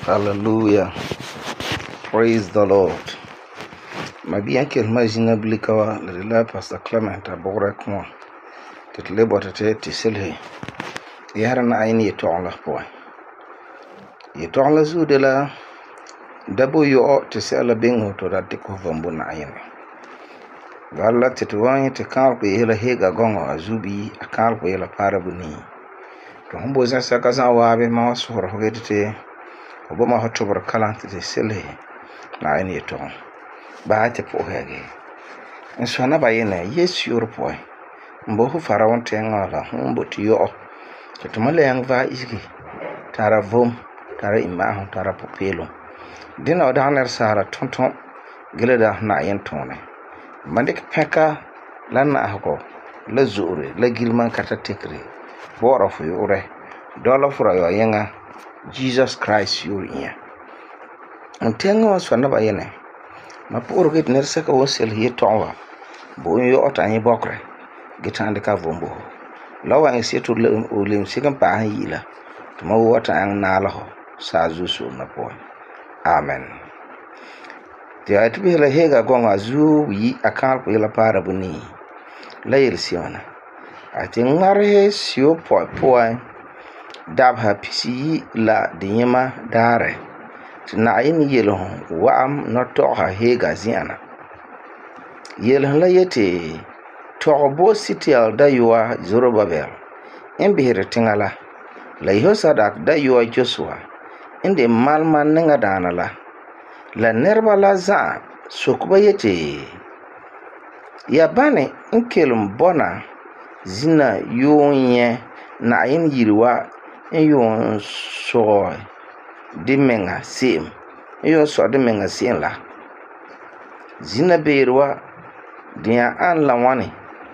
Hallelujah. Praise the Lord. Mabi ankel majina blikawa la Pastor Clement abore ko. Title botete tiselhe. Yarana ayni yetongla po. Yetongla zudela dabo yo tisela bingo to da tiko vambu na ayni. Wala tituwanyi tikal ko yela hega gongo azubi akal ko yela parabuni. To humbo zan sakaza wabe ma wasoro hogedite. Obama hotobor kalanti tiselhe na ayni yetong. Ba te po hege. Nsona ba yene yesu yorpo. Mbo faraon tengala humbo tiyo. Tutumale yang va isgi. Tara vom, tara imahu, tara popelo. Dina odaner sara tonton geleda na yentone. Mandik peka lana ahko la zure la gilman kata tekri. Bora fu yore. Dola fura yo yenga Jesus Christ yuriya. Ntengo sona ba yene. Ma pur git ner saka wosel hi tonwa bo yo otani bokre gitande ka vombo lawa en setu ulim sikan pa yila to ma wota an nala ho sa zusu na po amen ti atbi la hega gonga zu yi akal ko la para buni la yelsiona ati ngare sio po dab ha pisi la dinyama dare na yin yelo wa am no to ha hega ziana yelo la yete to bo sitial da yuwa Zorobabel in bihir tingala la yosadak da yuwa Joshua inde malman ninga danala la nerba la za sokuba yete ya bane inkelum bona zina yonye na yin yirwa yon so dimenga sim yo so dimenga sim la zina beerwa dia an la wani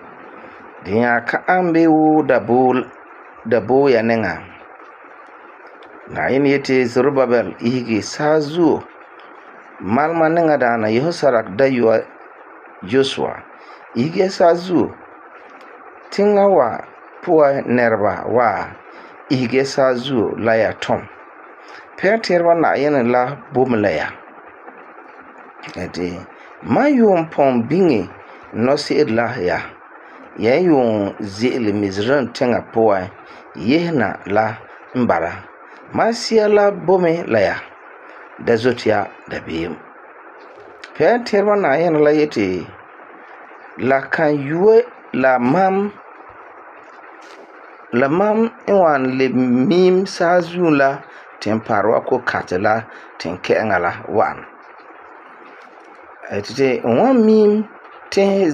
dia ka ambe wu dabo ya nenga na yin yete Zorobabel ihige sazu malma nenga dana Yehosadak dayuwa Joshua ihige sazu tingawa puwa nerba wa ihige sazu laya tom Peterwa na yin la bumlaya ete mayum pom bingi no si la ya yung zil mizran tenga poa yehna la mbara masia la bome la ya dazotia da bim Peterwa na yin la yete la kan yuwe la mam inwan le mim sazu la temparwa ko katela tenke ngala wan etite wan mim te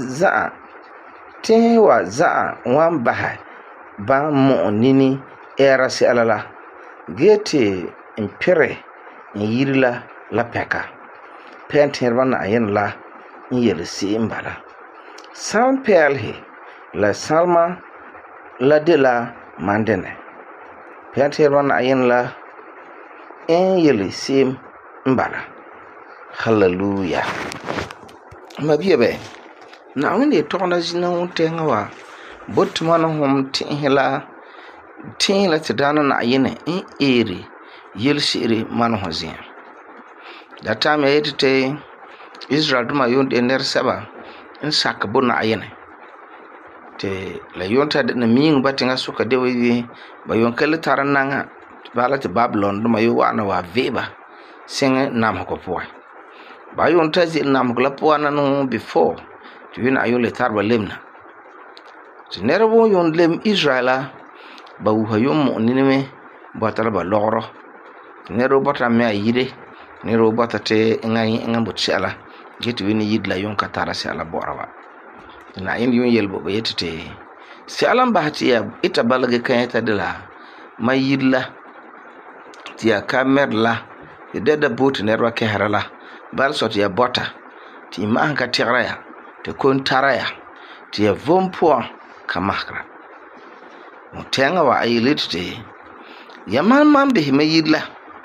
wa za wan baha ba mo nini era si alala gete impere yirila la peka penterwa na yen la yel si imbala sam pelhe la salma la de la mandene penterwa na yen la yel si imbala hallelujah mabiebe na wani tokna jina wontenga wa botmana hom tinhila tidana na yene eri yelshiri man hozin da time yete Israel duma yonde ner saba in sakabo na yene te la yonta de na ming batinga suka de wi ba yonkele tarananga bala te Babylon duma yo wana wa veba singa nam ko poa ba yonta zil nam ko la poa na no before tuwin ayole tarba lemna nerbo yon lem Israela ba wuha yom ninime batala ba logro nero bata me ayide nero bata te ngam butshela gitu wini yidla yon katara se ala borawa na yin yon yelbo ba yetete se alam bahati ya ita balage kanyata dela mayidla tiya kamerla deda bot nerwa ke harala bal sot ya bota ti ma ka tiraya te kon taraya ti ya vompo kamakra mutenga wa ayilite ya man be mayidla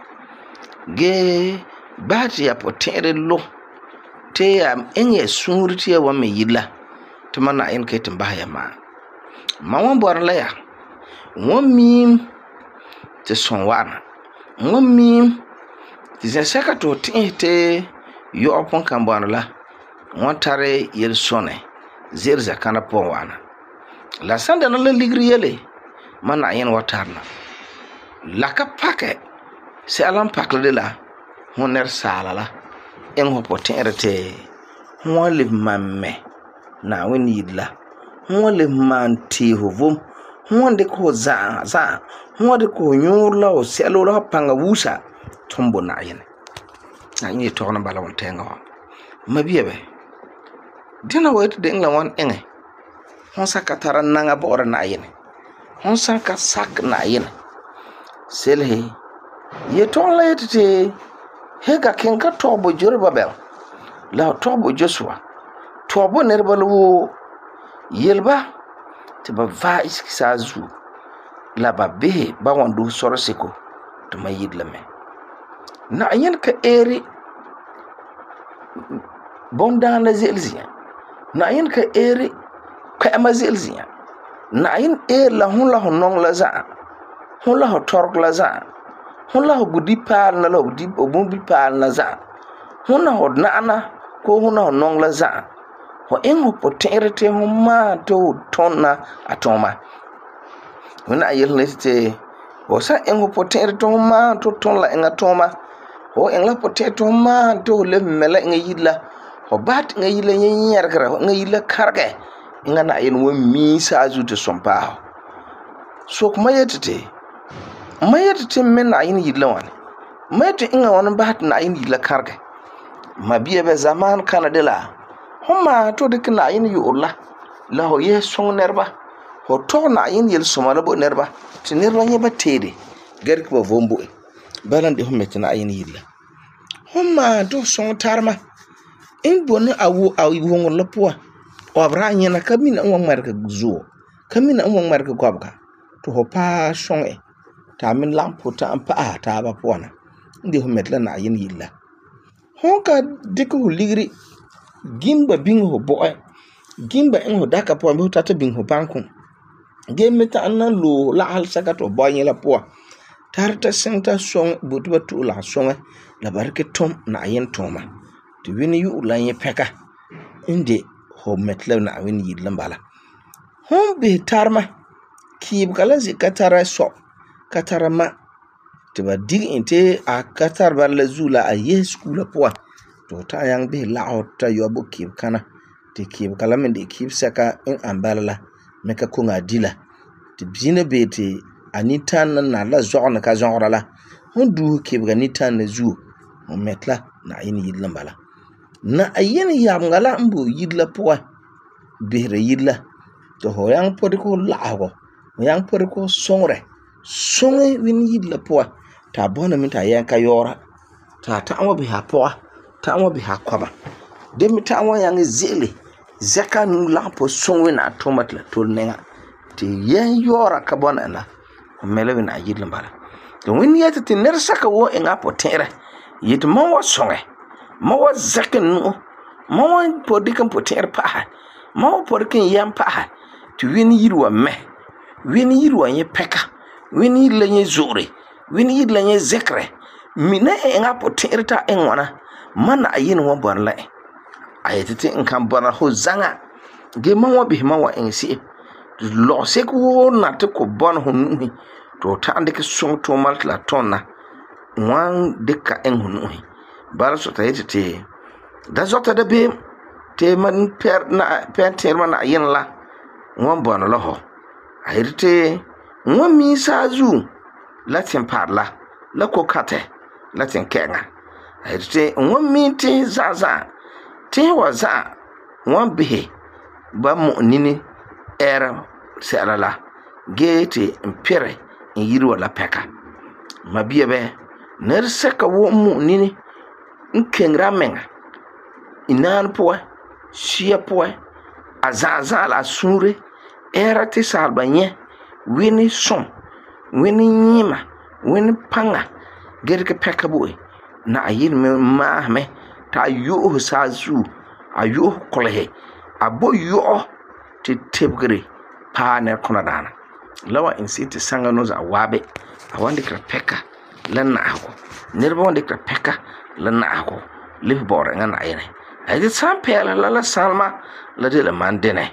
ge bati ya potere lo te ya enye sunurti ya wa mayidla to mana en kai timba ya ma won bor la ya won mim te son wana won mim ti saka to te yo opon kan bwana la won tare yel sone zer zakana po wana la sanda na la ligri yele mana yen watarna la ka pake se alam pakle de la honer sala la en ho poterte ho le mamme na weni yidla ho le manti ho vom ho de ko za ho de ko nyurla o selo la panga wusa tombo na yen na ni to na bala won tenga wa mabiebe dina wet de ngla won enge hon saka taran nanga bora na yen hon saka sak na yen selhe ye ton la yete he ga kenka tobo Jerubabel la tobo Joshua tobo nerbalu yelba te ba va iskisa zu la ba be ba wondu soroseko to mayidla me na yen ka eri bonda na zelzia na yen ka eri ka amazelzia na yen la hun la honong la za hun la tork la za hun la gudi pal na la gudi obumbi pal na za hun na hodna ana ko hun na nong la za ho en ho poterete ho ma to tonna atoma hun ayel neste o sa en ho poterete ho ma to ton la en atoma ho en la poterete ho ma to le mela en yidla ho bat en yidla nyer kara en yidla karge en na yen wo mi sa zu to sompa so kuma yetete men na yin yidla wan mayete inga won bat na yin yidla karge mabiye be zaman kana de la homa to de kana yin yulla la ho ye song nerba ho to na yin yel somala bo nerba ti nerba nyeba tede gerk bo vombo balan de homete na yin yidla homa do song tarma in bonu awu won lopo o bra nyina kamina won marka zuo kamina won marka gobka to ho pa song ta min lampo ta ampa ta ba pona ndi homete la na yin yidla honka diku ligri gimba bingo boy gimba en ho daka po mi tata bingo bankun gemeta anan lo la hal sakato boy la po tarta senta song butuba tu la song la barke tom na yen toma to wini yu la yen peka inde ho metla na wini yidlan bala hon be tarma kib kala zikatara so katarama tiba dig inte a katar bar la zula a yeskula po to ta yang be la hota yobo kib kana te kib kala men de kib saka in ambala meka ko ngadila te bine bete anitan na la zona ka zora la hondu kib ga nitan na zu mo metla na yin yidla bala na ayin yam ngala mbu yidla po bere yidla to ho yang podi ko lago yang podi ko sonre win yidla po ta bona min ta yanka yora ta anwa bi ha po ta anwa bi ha kwaba de mi ta anwa yang zele zaka nu la po sonwe na tomat la tol nenga ti yen yora ka bona na mele na yidla bala to win yata ti ner saka wo en apo tere yit mo wa songe mo wa zaka nu mo wa po dikan po tere pa mo po dikan yam pa ti win yirwa me win yirwa ye peka win yidla ye zore win yidla nye zekre mina nga poterta enwana mana ayin wo borla ayetete nkan bona ho zanga ge manwa bi manwa ensi lo seko na te ko bon ho nuhi to ta ande ke song to mal la tonna wan de ka en ho nuhi bar so ta yetete da zota de be te man per man ayin la won bon lo ho ayetete won mi sa zu latin parla la ko kate latin kenga ayte won minti zaza te waza won bihe ba mu nini era serala gete impere yiri wala peka mabiye be ner seka wo mu nini nkengra menga inan po sia po azaza la sure era te salbanye wini som wini nyima wini panga gerke peka boy na ayin me mahme ta yu sa zu ayu kolehe abo yu te tebgre pa ne kona dana lawa in siti sanga no za wabe awande kra peka la naako nirba wonde ka peka la naako lif bor nga na yene ay de san pela la salma la de la mandene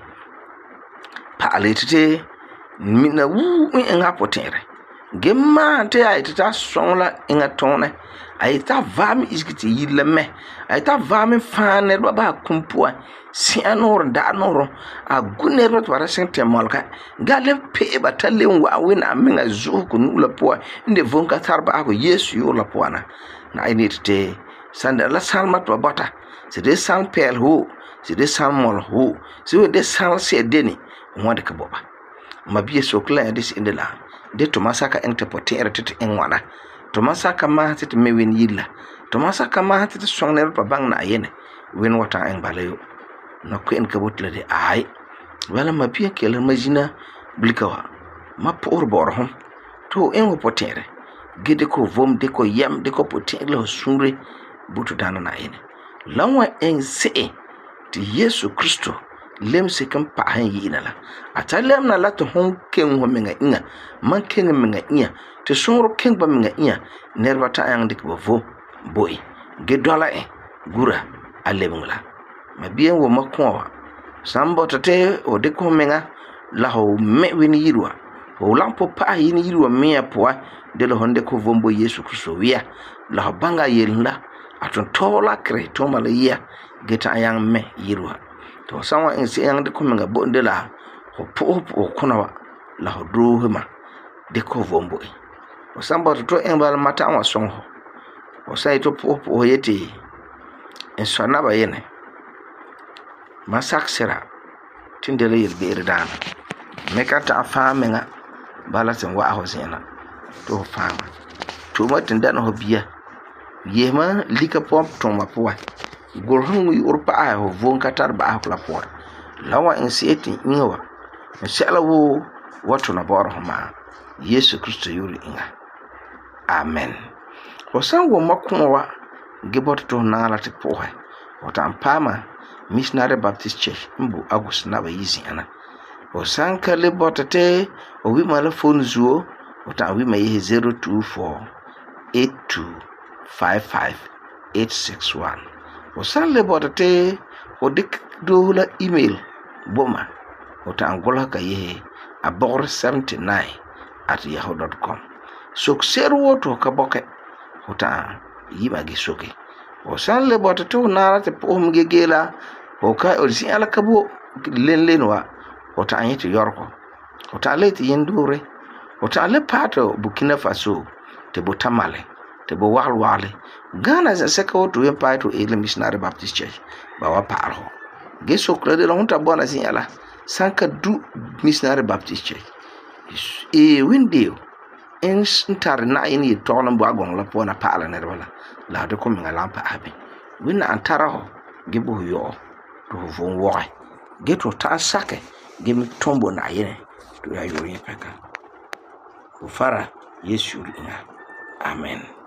pa alitete mina wu nga potere gemma te ay ta sonla nga tone ay ta vami iskiti yilla me ay ta vami faner ba kumpua si anor da noro a gunner ba para sente molka gale pe ba tale wa wina minga zuku nula po inde vonka tarba ko yesu yo la poana na ay nitete sanda la salma to bata c'est des sang pel ho c'est des sang mol ho c'est des sang c'est deni mo de ka boba mabiye sokla des indela de to masaka ente potere tete enwana to masaka ma tete mewin yilla to masaka ma tete songner pa bang na yene wen wata en balayo no ko en kabotla de ay wala mabiye kele majina blikawa ma por borhom to en wo potere gede ko vom de ko yam de ko potere lo sumre butu dana na yene lanwa en se ti Yesu Kristo lem se kan pa han yina la atalem na la to hon ken ho menga inga man ken menga inya te sonro ken ba menga inya nerva ta yang dik bo vo boy ge dola e gura alebungla ma bien wo makwa sambo tate o de ko menga la ho me weni yirwa o lampo pa yini yirwa me poa de lo honde ko vombo Yesu Kristo wiya la banga yelna aton tola kre to mala ya geta yang me yirwa to sanwa en se yang de ko menga bonde la ho po kuna wa la ho do ma de ko vombo o sambo to en bal mata wa son ho o sai to po yete en sona ba yene masak sera tindele yirbe irdana mekata famenga balatin wa ho sena to fama to matin dan ho biya yema lika pom ton ma poa gorhun wi urpa a ho von katar ba akla poa lawa en seti inwa inshallah wo wato na bor homa Yesu Kristo yuri inga amen wasan wo makunwa gebot to na la te poa wata ampama missionary baptist church mbu agus na ba yizi ana wasan ka le botate o wi mala phone zuo wata wi ma ye 024 8255 wasan le botate o dik do la email boma wata angola ka ye abor79@yahoo.com so seru to ka boke wata yiba gi soke wasan le botate na te pom gegela o ka o si ala kabo lenwa wata anyiti yorko wata leti yendure wata le pato Burkina Faso te botamale te bo walwale Ghana za seka wotu yen pato ele missionary Baptist church ba wa parho geso klade la hunta bona sinyala sanka du missionary Baptist church e windio en ntare na yini tona bo agon la pona pala ne bala la de ko minga lampa abi winna antara ho gebo yo to von wo geto ta sake gemi tombo na yene to ya yori peka ufara Yesu ina amen.